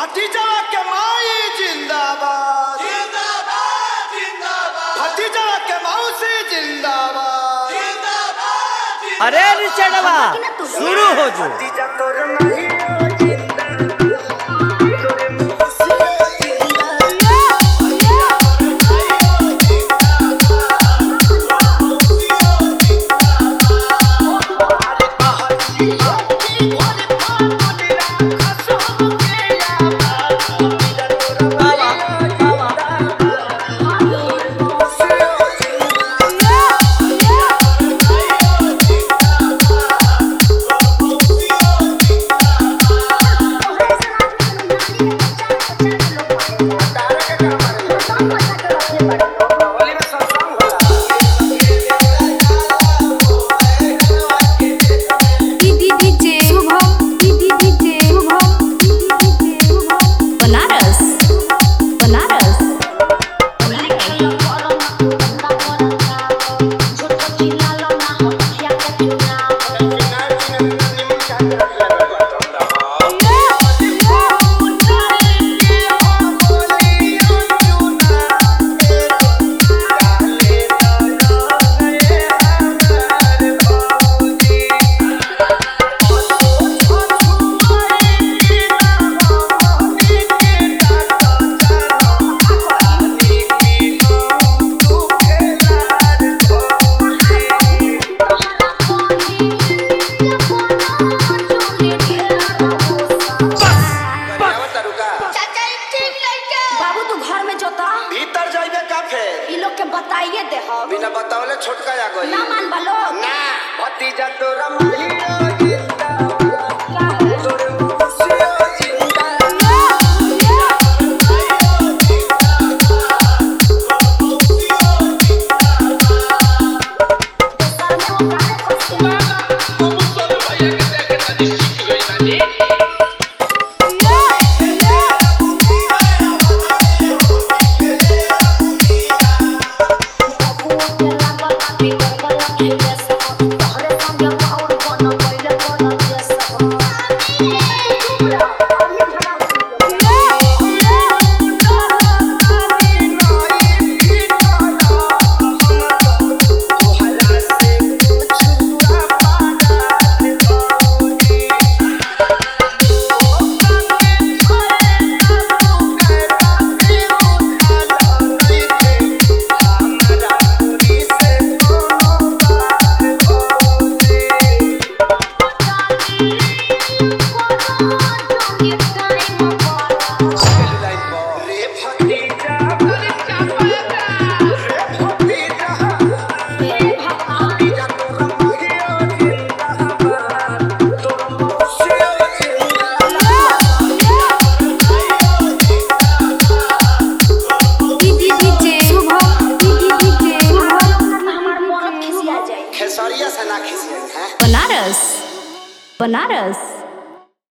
भतीजा के माई जिंदाबाद जिंदाबाद जिंदाबाद, भतीजा के मौसी जिंदाबाद जिंदाबाद। अरे रिचर्डवा शुरू हो जो। भतीजा तोर नहीं भीतर जाइबे का फेर? ई लोग के बताइए दे हम। बिना बतावले छोटका आ गई। ना मान बलो। ना भतीजा तोरा महिला जिंदाबाद, तोर मौसी जिंदाबाद। बनारस बनारस।